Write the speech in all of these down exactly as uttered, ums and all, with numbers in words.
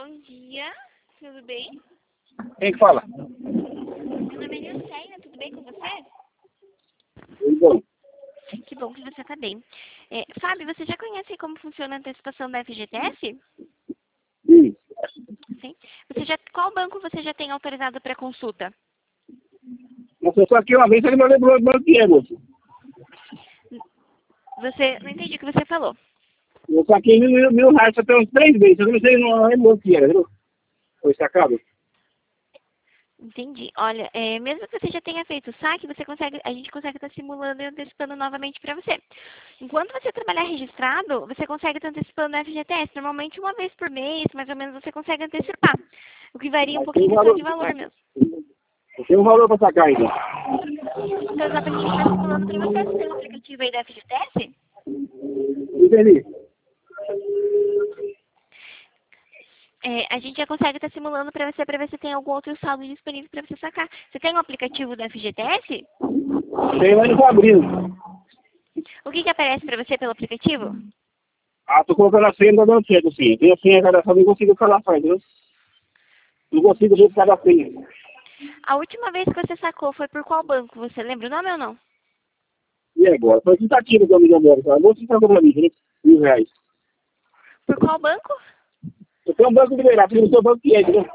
Bom dia, tudo bem? Quem que fala? Meu nome é Nilceia, tudo bem com você? Tudo bom. Que bom que você está bem. É, Fábio, você já conhece como funciona a antecipação da F G T S? Sim. Sim. Você já, qual banco você já tem autorizado para consulta? Mas eu só aqui uma vez, ele me lembrou do banco que é, moço. Você, não entendi o que você falou. Eu saquei mil, mil, mil reais até uns três vezes, eu não sei, não lembro o que era, viu? Foi sacado? Entendi. Olha, é, mesmo que você já tenha feito o saque, você consegue, a gente consegue estar simulando e antecipando novamente para você. Enquanto você trabalhar registrado, você consegue estar antecipando a F G T S. Normalmente uma vez por mês, mais ou menos, você consegue antecipar. O que varia um Mas tem pouquinho um em questão valor, de valor mesmo. tem um valor para sacar ainda. Então, só para a gente estar simulando para você, você tem um aplicativo aí da F G T S? Entendi. É, a gente já consegue estar simulando para você, para ver se tem algum outro saldo disponível para você sacar. Você tem um aplicativo da F G T S? Tem lá no abrindo. O que que aparece para você pelo aplicativo? Ah, tô colocando a senha, não tá dando certo, sim. Tem a senha cadastrada, não consigo cadastrar, entendeu? Não consigo ver cada senha. A última vez que você sacou foi por qual banco? Você lembra o nome ou não? E agora? Foi tentativa que eu me demoro, tá? Vou citar pra mim, né? Mil reais. Por qual banco? Eu tenho um banco de liberar, porque eu sou banco que é, entendeu?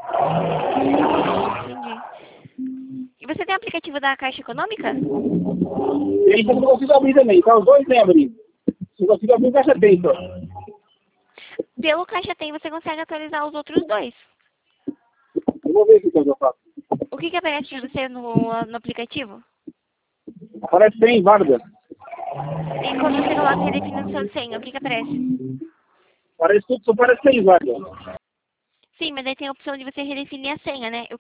Entendi. E você tem aplicativo da Caixa Econômica? E aí eu não consigo abrir também, tá? Os dois nem abrir. Se eu consigo abrir, caixa tem, só. Pelo Caixa Tem, você consegue atualizar os outros dois. Eu vou ver o que eu faço. O que que aparece para você no, no aplicativo? Parece que tem, válida. E quando você coloca redefinindo sua senha, o que que aparece? Parece tudo, só parece que tem, válida. Sim, mas aí tem a opção de você redefinir a senha, né?